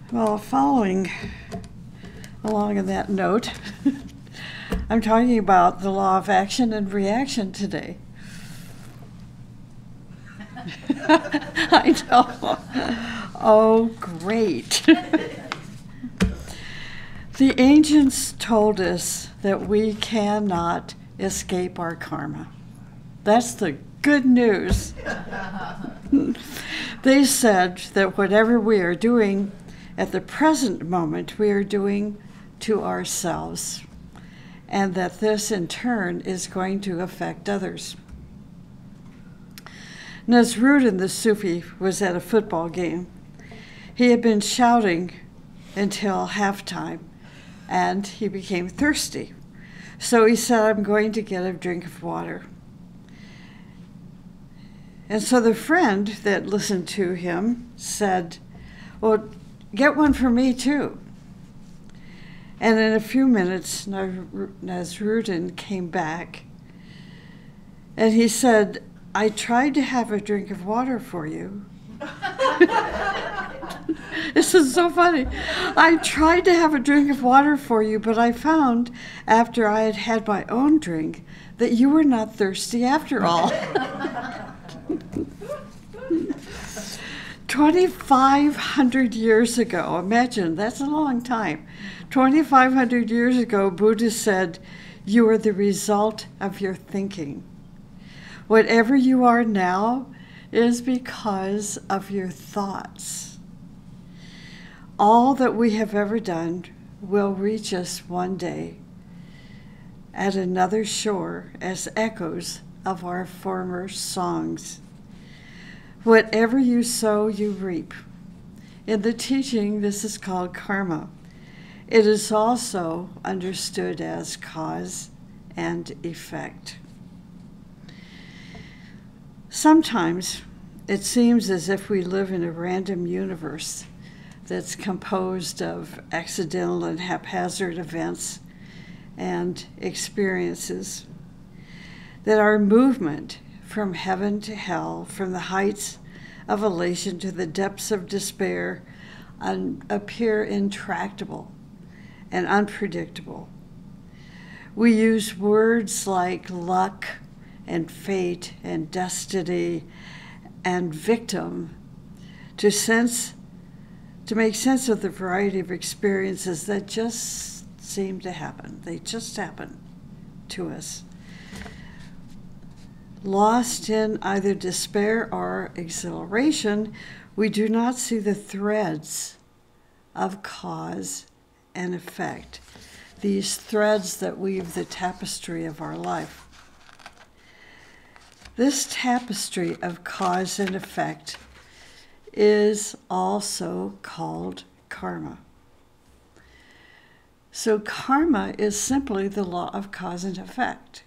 Well, following along in that note, I'm talking about the law of action and reaction today. I know. Oh, great. The ancients told us that we cannot escape our karma. That's the good news. They said that whatever we are doing at the present moment, we are doing to ourselves, and that this in turn is going to affect others. Nasruddin the Sufi was at a football game. He had been shouting until halftime, and he became thirsty. So he said, "I'm going to get a drink of water." And so the friend that listened to him said, "Well, get one for me too." And in a few minutes, Nasruddin came back, and he said, "I tried to have a drink of water for you." This is so funny. "I tried to have a drink of water for you, but I found after I had had my own drink that you were not thirsty after all." 2,500 years ago, imagine, that's a long time. 2,500 years ago, Buddha said, "You are the result of your thinking. Whatever you are now is because of your thoughts. All that we have ever done will reach us one day at another shore as echoes of our former songs. Whatever you sow, you reap." In the teaching, this is called karma. It is also understood as cause and effect. Sometimes it seems as if we live in a random universe that's composed of accidental and haphazard events and experiences, that our movement from heaven to hell, from the heights of elation to the depths of despair, appear intractable and unpredictable. We use words like luck and fate and destiny and victim to make sense of the variety of experiences that just seem to happen. They just happen to us. Lost in either despair or exhilaration, we do not see the threads of cause and effect, these threads that weave the tapestry of our life. This tapestry of cause and effect is also called karma. So karma is simply the law of cause and effect.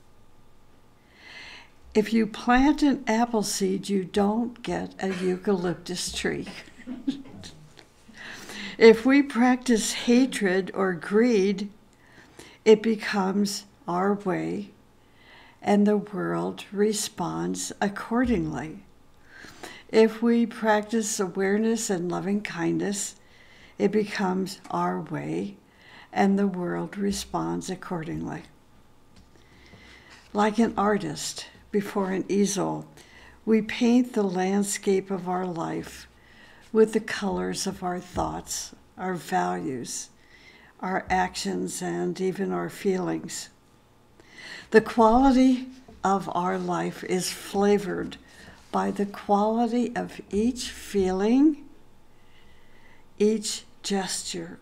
If you plant an apple seed, you don't get a eucalyptus tree. If we practice hatred or greed, it becomes our way, and the world responds accordingly. If we practice awareness and loving kindness, it becomes our way, and the world responds accordingly. Like an artist before an easel, we paint the landscape of our life with the colors of our thoughts, our values, our actions, and even our feelings. The quality of our life is flavored by the quality of each feeling, each gesture.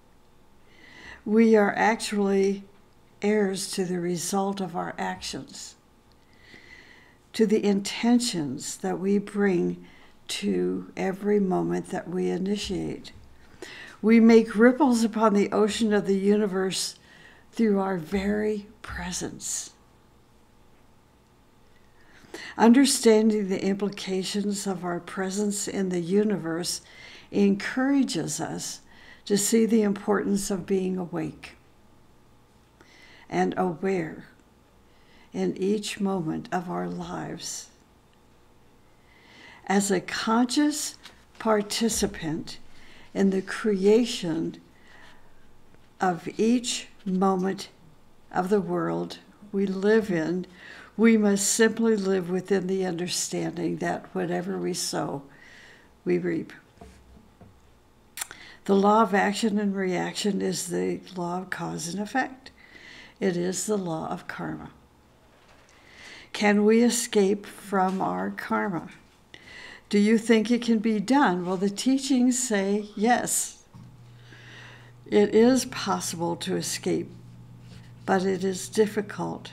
We are actually heirs to the result of our actions, to the intentions that we bring to every moment that we initiate. We make ripples upon the ocean of the universe through our very presence. Understanding the implications of our presence in the universe encourages us to see the importance of being awake and aware in each moment of our lives. As a conscious participant in the creation of each moment of the world we live in, we must simply live within the understanding that whatever we sow, we reap. The law of action and reaction is the law of cause and effect. It is the law of karma. Can we escape from our karma? Do you think it can be done? Well, the teachings say yes. It is possible to escape, but it is difficult.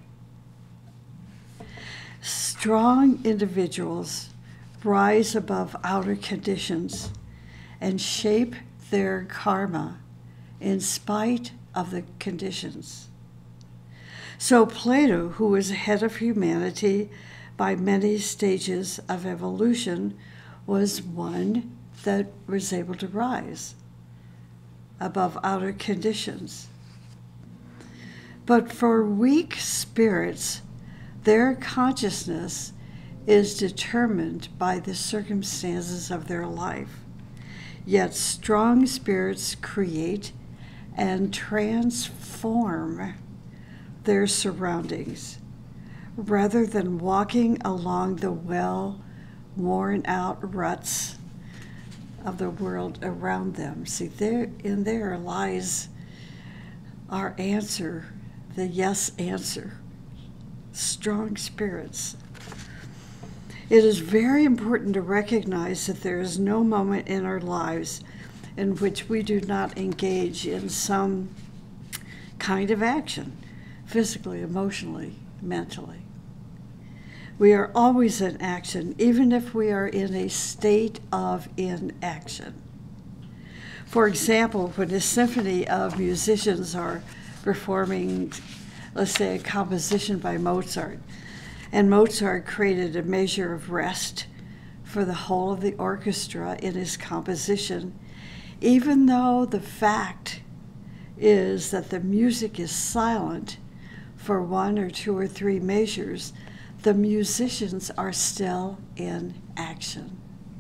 Strong individuals rise above outer conditions and shape their karma in spite of the conditions. So Plato, who was ahead of humanity by many stages of evolution, was one that was able to rise above outer conditions. But for weak spirits, their consciousness is determined by the circumstances of their life. Yet strong spirits create and transform their surroundings rather than walking along the well-worn out ruts of the world around them. See, in there lies our answer, the yes answer. Strong spirits. It is very important to recognize that there is no moment in our lives in which we do not engage in some kind of action, physically, emotionally, mentally. We are always in action, even if we are in a state of inaction. For example, when a symphony of musicians are performing, let's say, a composition by Mozart, and Mozart created a measure of rest for the whole of the orchestra in his composition, even though the fact is that the music is silent for 1 or 2 or 3 measures, the musicians are still in action.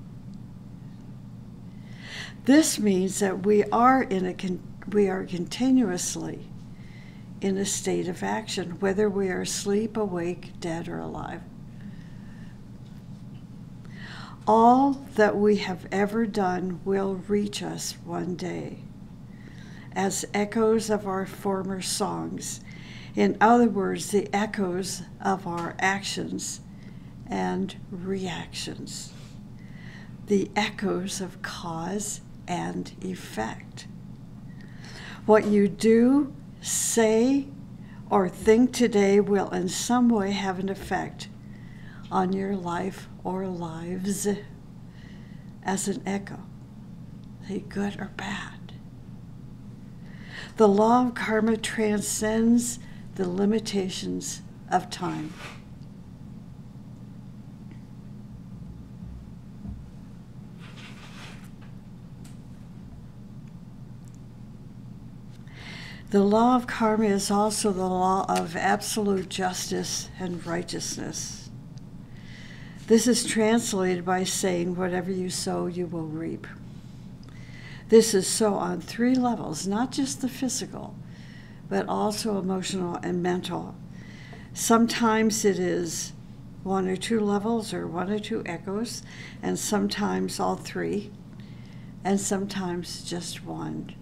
This means that we are continuously in a state of action, whether we are asleep, awake, dead, or alive. All that we have ever done will reach us one day as echoes of our former songs. In other words, the echoes of our actions and reactions. The echoes of cause and effect. What you do, say, or think today will in some way have an effect on your life or lives as an echo, be good or bad. The law of karma transcends the limitations of time. The law of karma is also the law of absolute justice and righteousness. This is translated by saying, whatever you sow, you will reap. This is so on 3 levels, not just the physical, but also emotional and mental. Sometimes it is 1 or 2 levels or 1 or 2 echoes, and sometimes all 3, and sometimes just 1.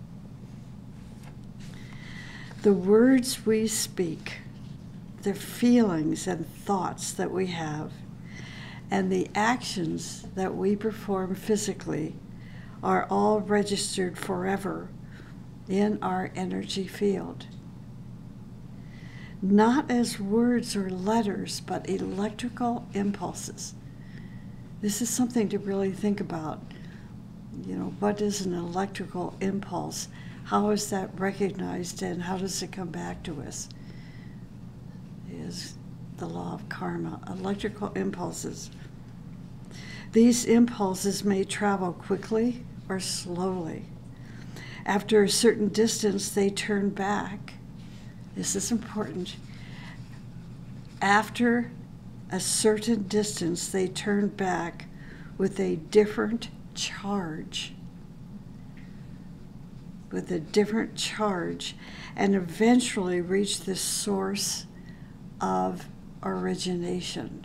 The words we speak, the feelings and thoughts that we have, and the actions that we perform physically are all registered forever in our energy field. Not as words or letters, but electrical impulses. This is something to really think about. You know, what is an electrical impulse? How is that recognized, and how does it come back to us? Is the law of karma, electrical impulses. These impulses may travel quickly or slowly. After a certain distance, they turn back. This is important. After a certain distance, they turn back with a different charge. with a different charge and eventually reach the source of origination.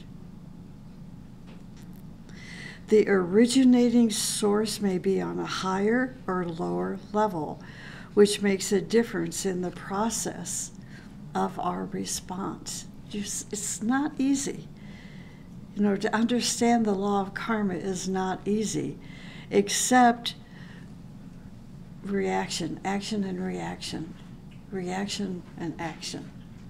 The originating source may be on a higher or lower level, which makes a difference in the process of our response. It's not easy. To understand the law of karma is not easy, except reaction, action and reaction, reaction and action.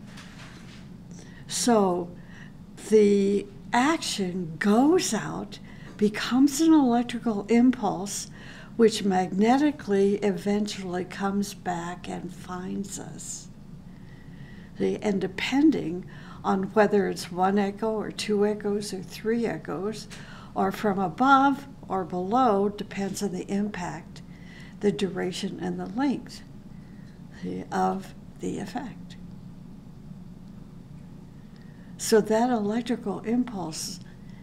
So the action goes out, becomes an electrical impulse, which magnetically eventually comes back and finds us. And depending on whether it's one echo or two echoes or three echoes, or from above or below, depends on the impact, the duration, and the length of the effect. So that electrical impulse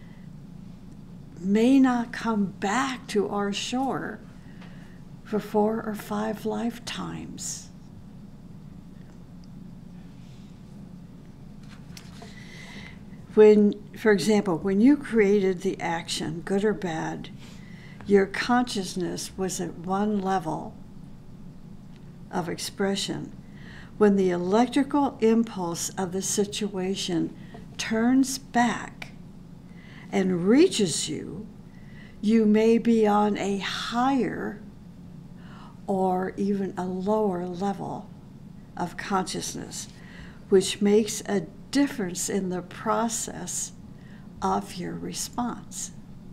may not come back to our shore for 4 or 5 lifetimes. For example, when you created the action, good or bad, your consciousness was at one level of expression. When the electrical impulse of the situation turns back and reaches you, you may be on a higher or even a lower level of consciousness, which makes a difference in the process of your response.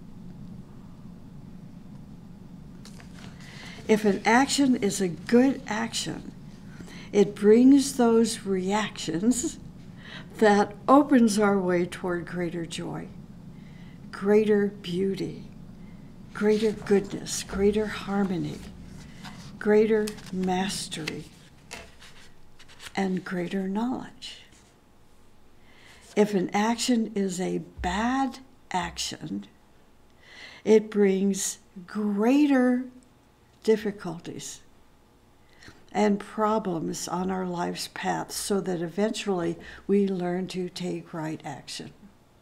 If an action is a good action, it brings those reactions that opens our way toward greater joy, greater beauty, greater goodness, greater harmony, greater mastery, and greater knowledge. If an action is a bad action, it brings greater difficulties and problems on our life's path, so that eventually we learn to take right action.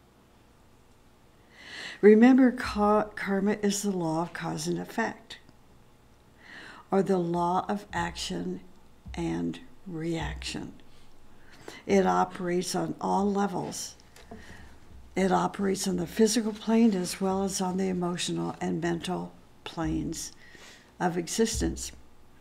Remember, karma is the law of cause and effect, or the law of action and reaction. It operates on all levels. It operates on the physical plane as well as on the emotional and mental planes of existence.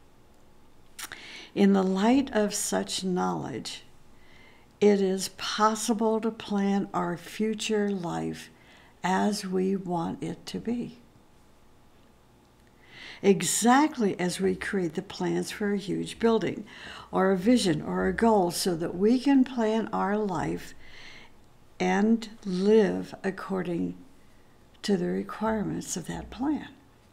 In the light of such knowledge, it is possible to plan our future life as we want it to be. Exactly as we create the plans for a huge building, or a vision, or a goal, so that we can plan our life and live according to the requirements of that plan.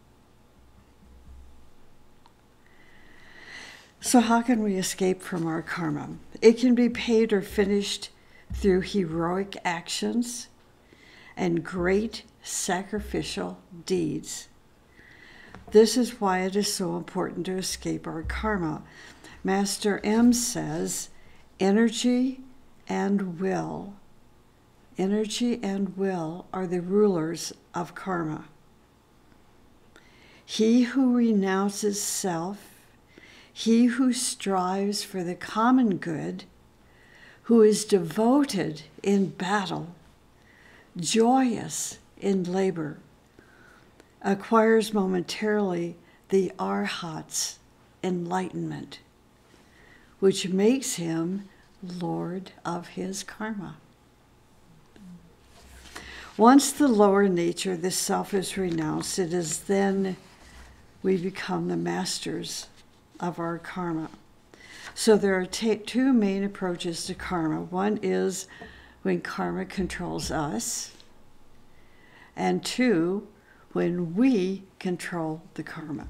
So how can we escape from our karma? It can be paid or finished through heroic actions and great sacrificial deeds. This is why it is so important to escape our karma. Master M says, energy and will are the rulers of karma. He who renounces self, he who strives for the common good, who is devoted in battle, joyous in labor, acquires momentarily the arhat's enlightenment, which makes him lord of his karma. Once the lower nature, the self, is renounced, it is then we become the masters of our karma. So there are two main approaches to karma. One is when karma controls us, and two, when we control the karma.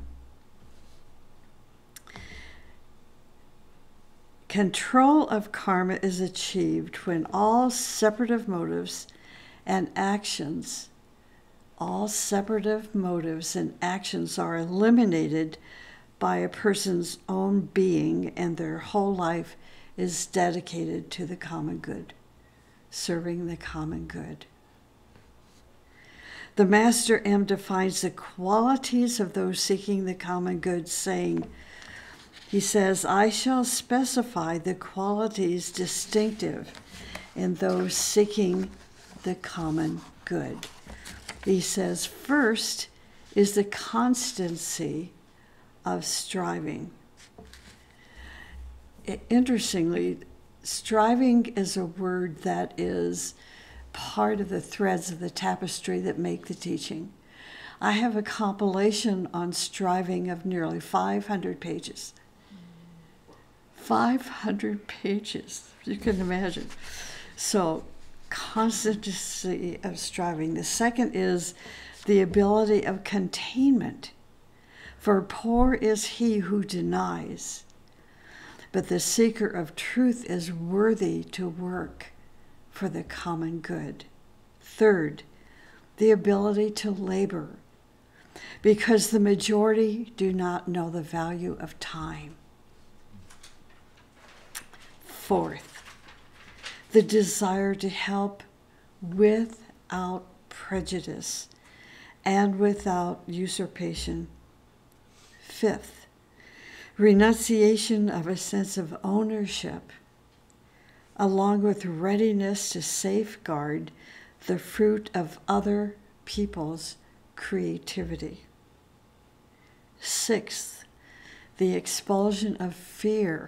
Control of karma is achieved when all separative motives and actions are eliminated by a person's own being, and their whole life is dedicated to the common good, serving the common good. The Master M defines the qualities of those seeking the common good, saying, he says, I shall specify the qualities distinctive in those seeking the common good. He says, first is the constancy of striving. Interestingly, striving is a word that is part of the threads of the tapestry that make the teaching. I have a compilation on striving of nearly 500 pages. 500 pages, you can imagine. So, constancy of striving. The second is the ability of containment. For poor is he who denies, but the seeker of truth is worthy to work for the common good. Third, the ability to labor, because the majority do not know the value of time. Fourth, the desire to help without prejudice and without usurpation. Fifth, renunciation of a sense of ownership, along with readiness to safeguard the fruit of other people's creativity. Sixth, the expulsion of fear.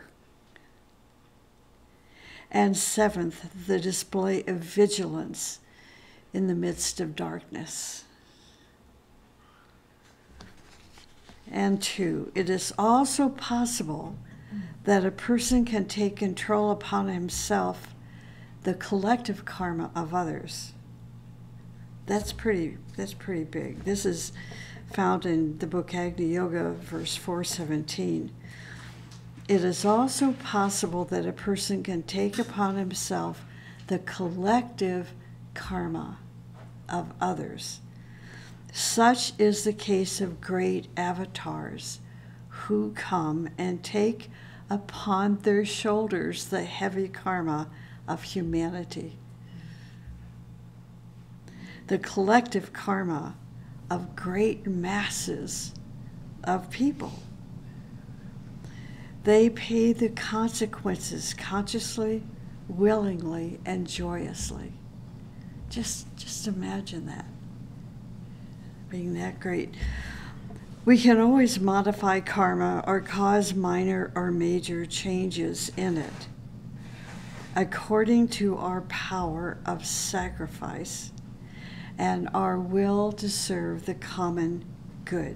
And seventh, the display of vigilance in the midst of darkness. And two, it is also possible that a person can take control upon himself the collective karma of others. That's pretty big. This is found in the book Agni Yoga, verse 417. It is also possible that a person can take upon himself the collective karma of others. Such is the case of great avatars who come and take upon their shoulders the heavy karma of humanity. The collective karma of great masses of people. They pay the consequences consciously, willingly, and joyously. Just imagine that, being that great. We can always modify karma or cause minor or major changes in it according to our power of sacrifice and our will to serve the common good.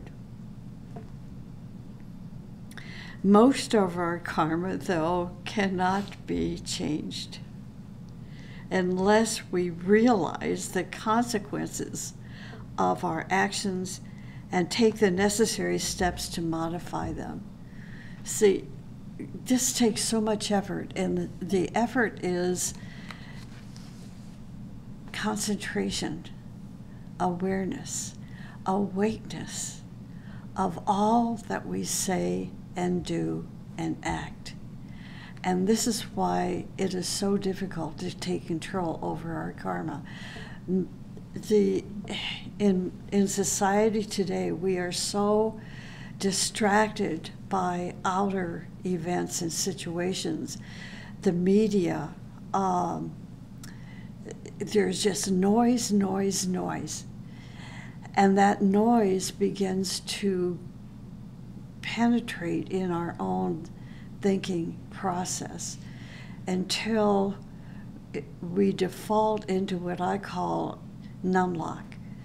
Most of our karma, though, cannot be changed unless we realize the consequences of our actions and take the necessary steps to modify them. See, this takes so much effort, and the effort is concentration, awareness, awakeness of all that we say and do and act. And this is why it is so difficult to take control over our karma. In society today, we are so distracted by outer events and situations. The media, there's just noise. And that noise begins to penetrate in our own thinking process until we default into what I call numlock.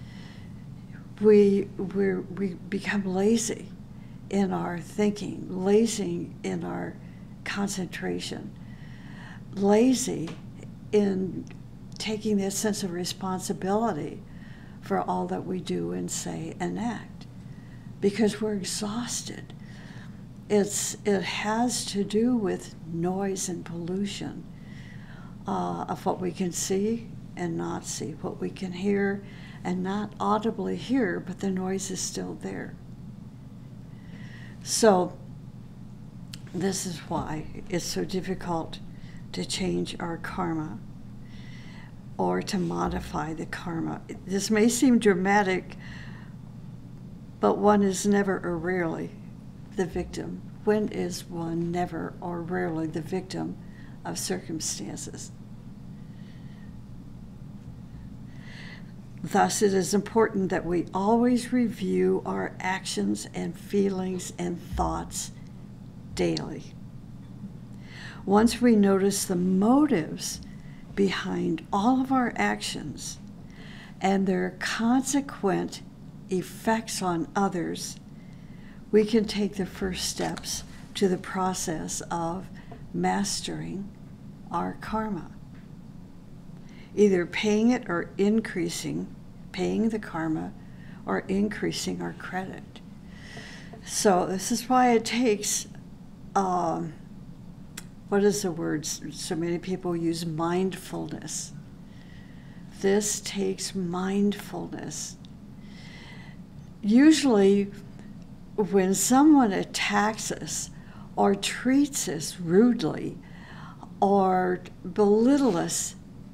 We become lazy in our thinking, lazy in our concentration, lazy in taking that sense of responsibility for all that we do and say and act, because we're exhausted. It has to do with noise and pollution of what we can see and not see, what we can hear and not audibly hear, but the noise is still there. So this is why it's so difficult to change our karma or to modify the karma. This may seem dramatic, but one is never or rarely the victim. When is one never or rarely the victim of circumstances? Thus, it is important that we always review our actions and feelings and thoughts daily. Once we notice the motives behind all of our actions and their consequent effects on others, we can take the first steps to the process of mastering our karma. Either paying it or paying the karma or increasing our credit. So this is why it takes, what is the word? So many people use mindfulness. This takes mindfulness. Usually, when someone attacks us or treats us rudely or belittles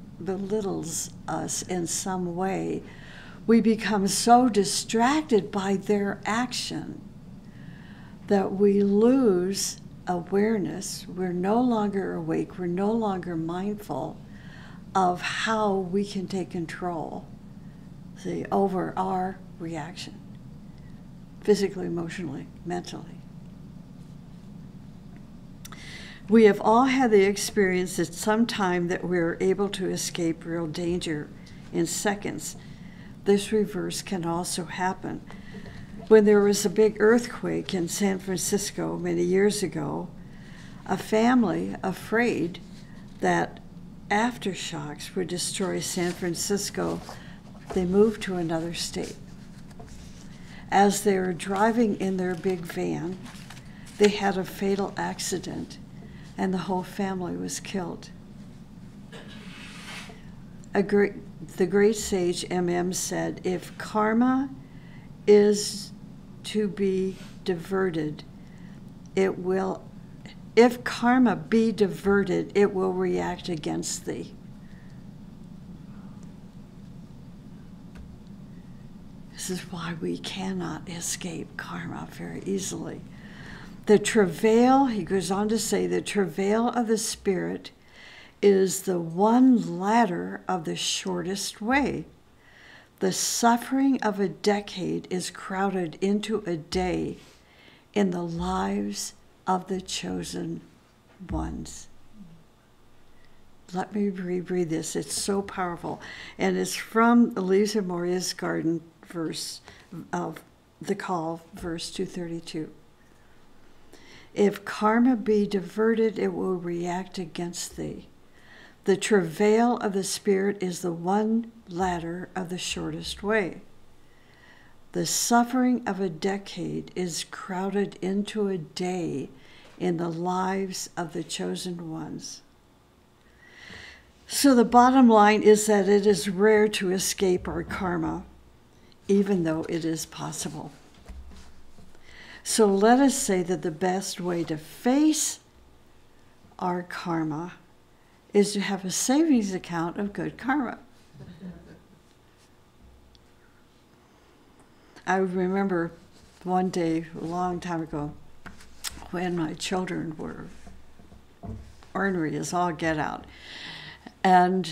us in some way, we become so distracted by their action that we lose awareness. We're no longer awake. We're no longer mindful of how we can take control, over our reaction, physically, emotionally, mentally. We have all had the experience at some time that we are able to escape real danger in seconds. This reverse can also happen. When there was a big earthquake in San Francisco many years ago, a family afraid that aftershocks would destroy San Francisco, they moved to another state. As they were driving in their big van, they had a fatal accident and the whole family was killed. The great sage M.M. said, if karma is to be diverted, if karma be diverted, it will react against thee. This is why we cannot escape karma very easily. The travail, he goes on to say, the travail of the spirit is the one ladder of the shortest way. The suffering of a decade is crowded into a day in the lives of the chosen ones. Let me reread this. It's so powerful. And it's from Elisa Moria's Garden, verse of the call, verse 232. If karma be diverted, it will react against thee. The travail of the spirit is the one ladder of the shortest way. The suffering of a decade is crowded into a day in the lives of the chosen ones. So the bottom line is that it is rare to escape our karma, even though it is possible. So let us say that the best way to face our karma is to have a savings account of good karma. I remember one day, a long time ago, when my children were ornery as all get out, and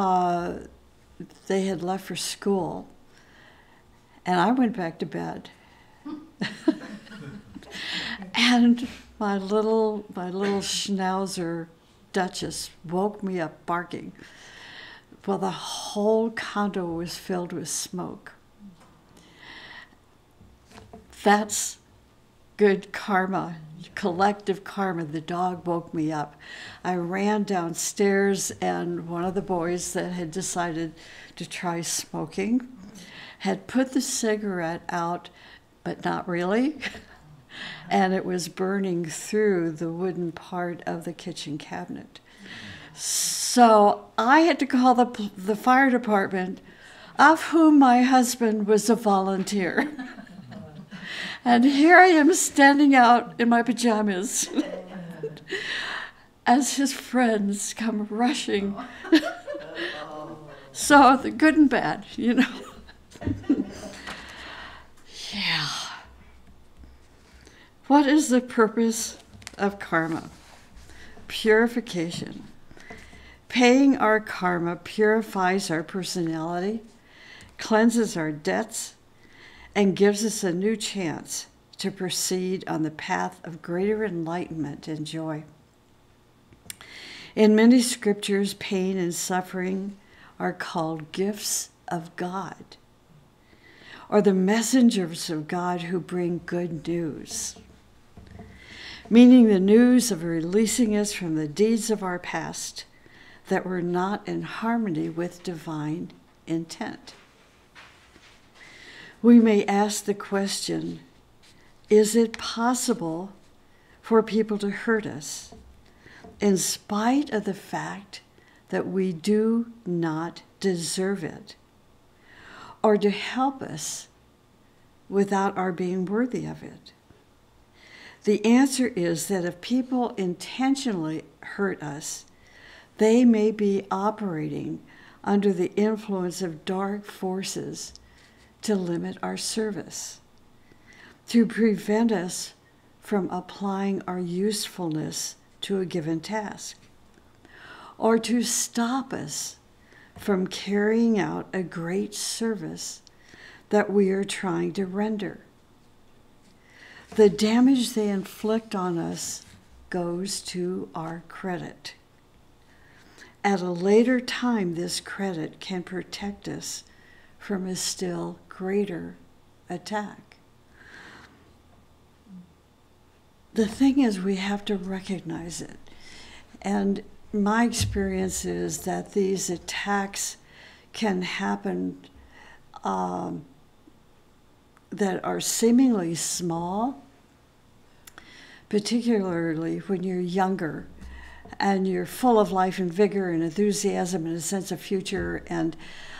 they had left for school, and I went back to bed. And my little schnauzer Duchess woke me up barking. Well, the whole condo was filled with smoke. That's good karma, collective karma. The dog woke me up. I ran downstairs, and one of the boys that had decided to try smoking had put the cigarette out, but not really. And it was burning through the wooden part of the kitchen cabinet. So I had to call the fire department, of whom my husband was a volunteer. And here I am standing out in my pajamas as his friends come rushing. So the good and bad, you know. Yeah. What is the purpose of karma? Purification. Paying our karma purifies our personality, cleanses our debts, and gives us a new chance to proceed on the path of greater enlightenment and joy. In many scriptures, pain and suffering are called gifts of God, or the messengers of God who bring good news, meaning the news of releasing us from the deeds of our past that were not in harmony with divine intent. We may ask the question, is it possible for people to hurt us in spite of the fact that we do not deserve it, or to help us without our being worthy of it? The answer is that if people intentionally hurt us, they may be operating under the influence of dark forces to limit our service, to prevent us from applying our usefulness to a given task, or to stop us from carrying out a great service that we are trying to render. The damage they inflict on us goes to our credit. At a later time, this credit can protect us from a still greater attack. The thing is, we have to recognize it. And my experience is that these attacks can happen that are seemingly small, particularly when you're younger and you're full of life and vigor and enthusiasm and a sense of future. And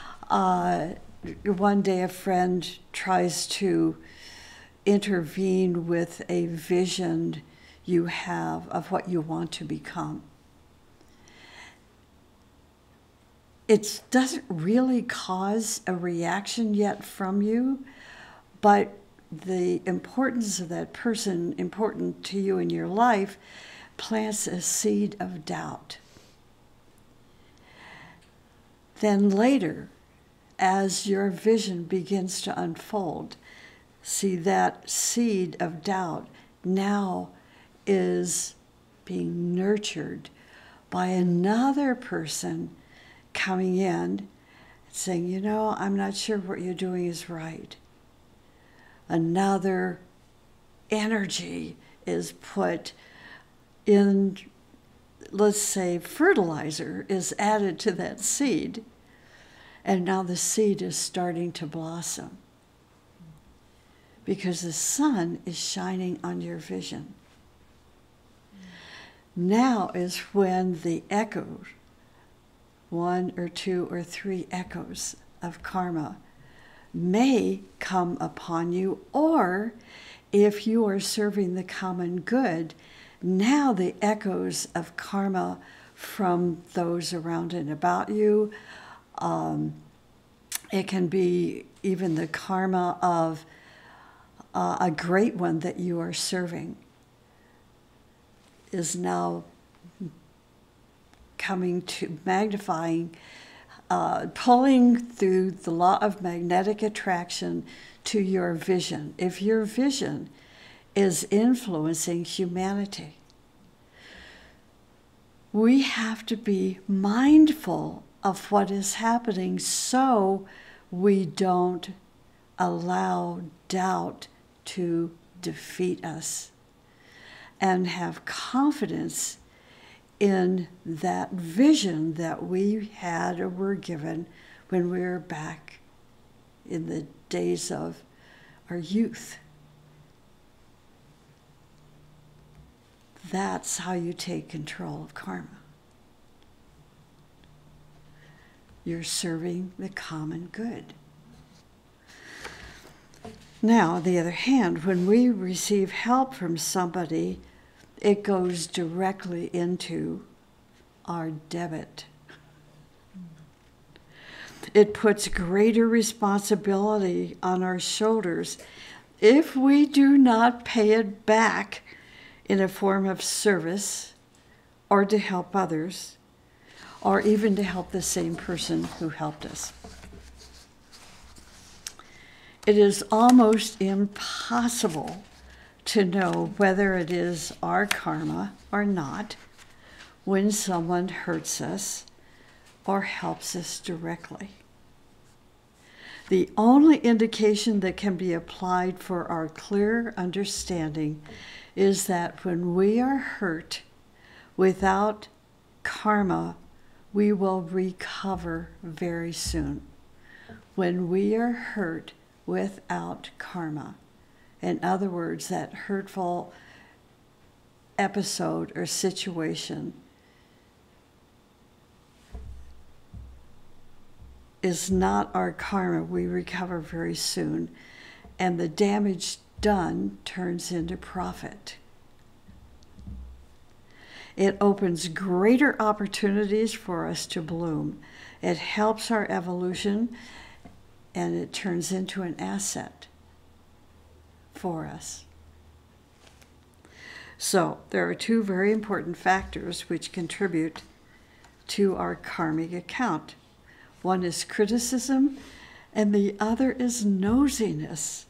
one day a friend tries to intervene with a vision you have of what you want to become. It doesn't really cause a reaction yet from you, but the importance of that person, important to you in your life, plants a seed of doubt. Then later, as your vision begins to unfold, see that seed of doubt now is being nurtured by another person coming in saying, you know, I'm not sure what you're doing is right. Another energy is put in, let's say, fertilizer is added to that seed, and now the seed is starting to blossom because the sun is shining on your vision. Now is when the echoes, 1 or 2 or 3 echoes of karma, may come upon you, or if you are serving the common good, now the echoes of karma from those around and about you, it can be even the karma of a great one that you are serving, is now coming to magnifying, pulling through the law of magnetic attraction to your vision. If your vision is influencing humanity, we have to be mindful of what is happening so we don't allow doubt to defeat us, and have confidence in that vision that we had or were given when we were back in the days of our youth. That's how you take control of karma. You're serving the common good. Now, on the other hand, when we receive help from somebody, it goes directly into our debit. It puts greater responsibility on our shoulders if we do not pay it back in a form of service or to help others, or even to help the same person who helped us. It is almost impossible to know whether it is our karma or not when someone hurts us or helps us directly. The only indication that can be applied for our clear understanding is that when we are hurt without karma, we will recover very soon. When we are hurt without karma, in other words, that hurtful episode or situation is not our karma, we recover very soon, and the damage done turns into profit. It opens greater opportunities for us to bloom. It helps our evolution, and it turns into an asset for us. So there are two very important factors which contribute to our karmic account. One is criticism, and the other is nosiness.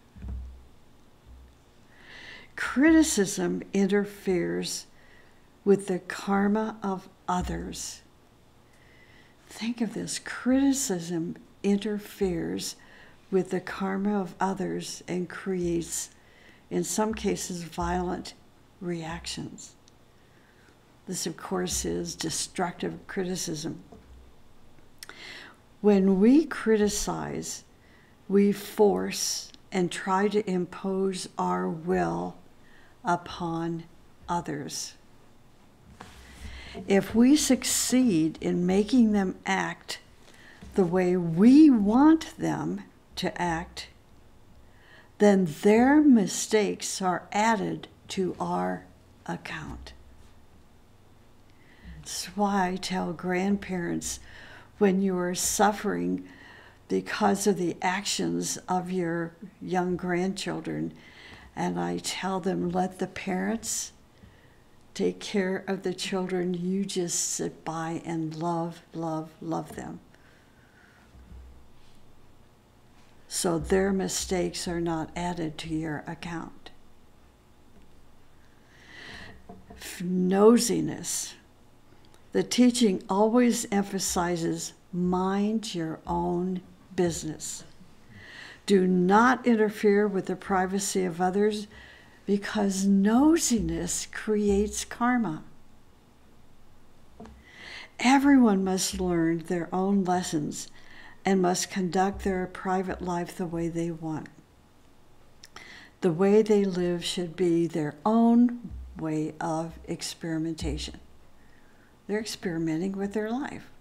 Criticism interferes with the karma of others. Think of this. Criticism interferes with the karma of others and creates, in some cases, violent reactions. This, of course, is destructive criticism. When we criticize, we force and try to impose our will upon others. If we succeed in making them act the way we want them to act, then their mistakes are added to our account. That's why I tell grandparents, when you are suffering because of the actions of your young grandchildren, and I tell them, let the parents take care of the children, you just sit by and love, love, love them. So their mistakes are not added to your account. Nosiness. The teaching always emphasizes mind your own business. Do not interfere with the privacy of others, because nosiness creates karma. Everyone must learn their own lessons and must conduct their private life the way they want. The way they live should be their own way of experimentation. They're experimenting with their life.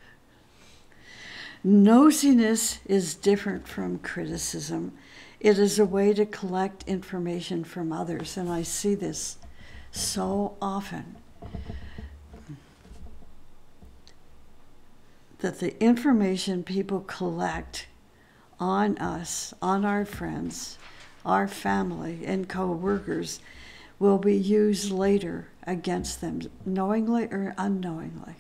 Nosiness is different from criticism. It is a way to collect information from others, and I see this so often. That the information people collect on us, on our friends, our family, and co-workers will be used later against them, knowingly or unknowingly.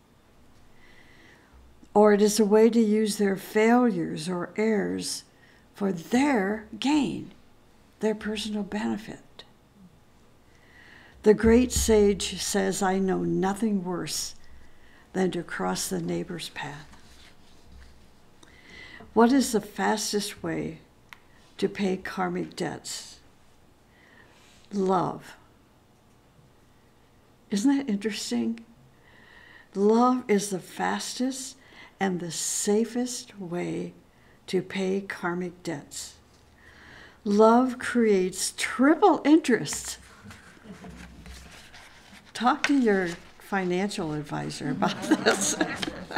Or it is a way to use their failures or errors for their gain, their personal benefit. The great sage says, I know nothing worse than to cross the neighbor's path. What is the fastest way to pay karmic debts? Love. Isn't that interesting? Love is the fastest and the safest way to pay karmic debts. Love creates triple interest. Talk to your financial advisor about this.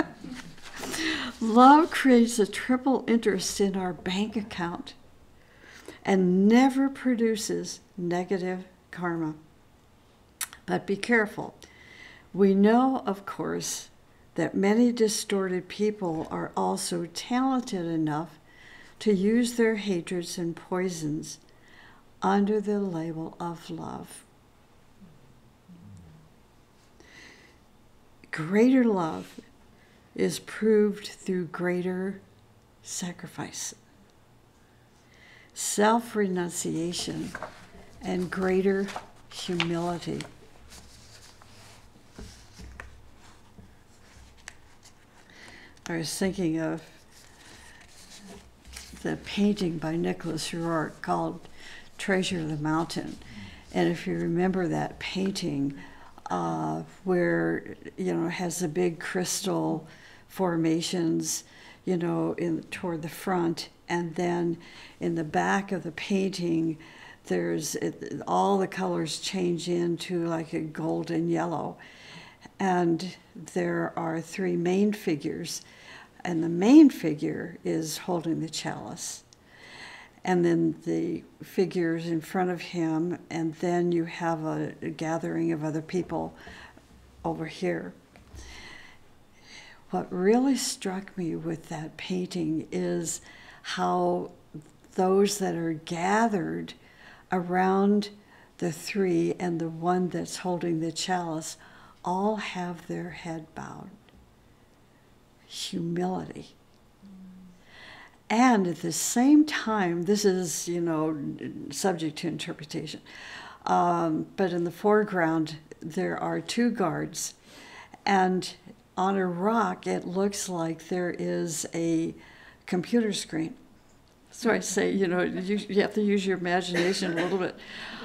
Love creates a triple interest in our bank account. and never produces negative karma. But be careful. We know, of course, that many distorted people are also talented enough to use their hatreds and poisons under the label of love. Greater love is proved through greater sacrifice, self-renunciation, and greater humility. I was thinking of the painting by Nicholas Roerch called Treasure of the Mountain. And if you remember that painting, where, it has the big crystal formations, toward the front, and then in the back of the painting, all the colors change into like a golden yellow. And there are three main figures, and the main figure is holding the chalice. And then the figures in front of him, and then you have a gathering of other people over here. What really struck me with that painting is how those that are gathered around the three and the one that's holding the chalice all have their head bowed. Humility. And at the same time, this is, subject to interpretation, but in the foreground, there are two guards, and on a rock, it looks like there is a computer screen. So I say, you have to use your imagination a little bit.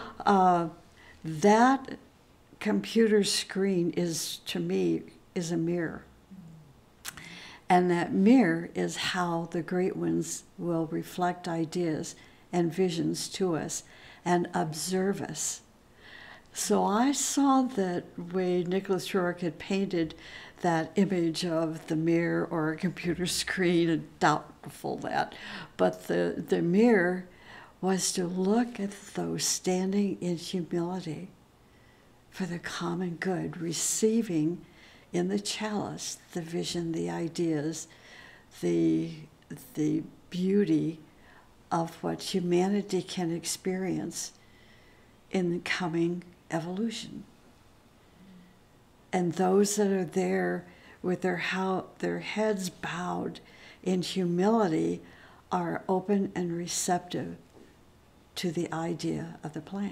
That computer screen to me, is a mirror. And that mirror is how the great ones will reflect ideas and visions to us and observe us. So I saw that way Nicholas Roerch had painted that image of the mirror or a computer screen, and doubtful that. But the mirror was to look at those standing in humility for the common good, receiving in the chalice the vision, the ideas, the beauty of what humanity can experience in the coming evolution. And those that are there with their heads bowed in humility are open and receptive to the idea of the plan.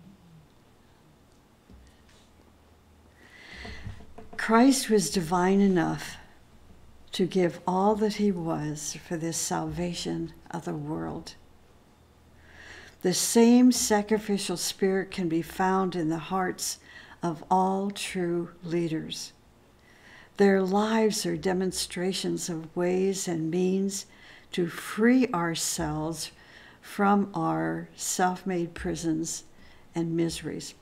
Christ was divine enough to give all that he was for this salvation of the world. The same sacrificial spirit can be found in the hearts of all true leaders. Their lives are demonstrations of ways and means to free ourselves from our self-made prisons and miseries.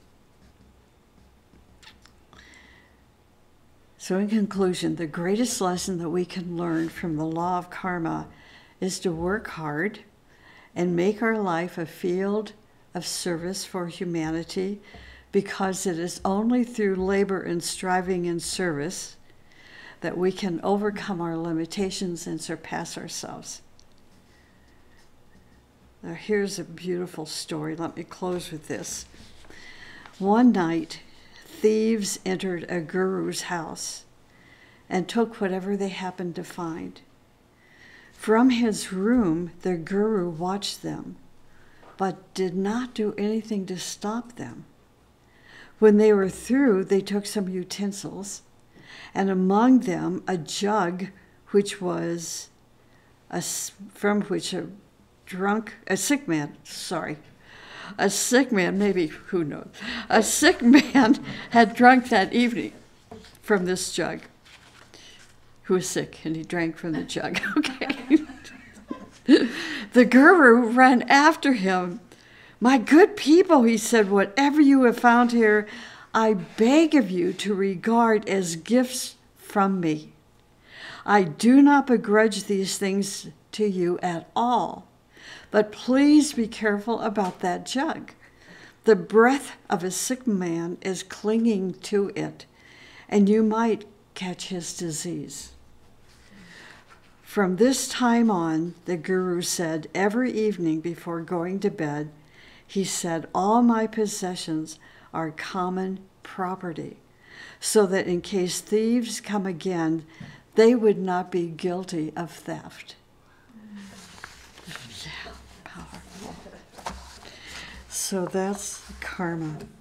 So in conclusion, the greatest lesson that we can learn from the law of karma is to work hard and make our life a field of service for humanity, because it is only through labor and striving in service that we can overcome our limitations and surpass ourselves. Now here's a beautiful story. Let me close with this. One night, thieves entered a guru's house and took whatever they happened to find. From his room, the guru watched them, but did not do anything to stop them. When they were through, they took some utensils, and among them a jug, which was from which a sick man, maybe, who knows, a sick man had drunk that evening from this jug, who was sick, and he drank from the jug. Okay. The guru ran after him. "My good people," he said, "whatever you have found here, I beg of you to regard as gifts from me. I do not begrudge these things to you at all, But please be careful about that jug. The breath of a sick man is clinging to it, and you might catch his disease. From this time on, the Guru said every evening before going to bed, he said, all my possessions are common property, so that in case thieves come again, they would not be guilty of theft. Yeah, powerful. So that's karma.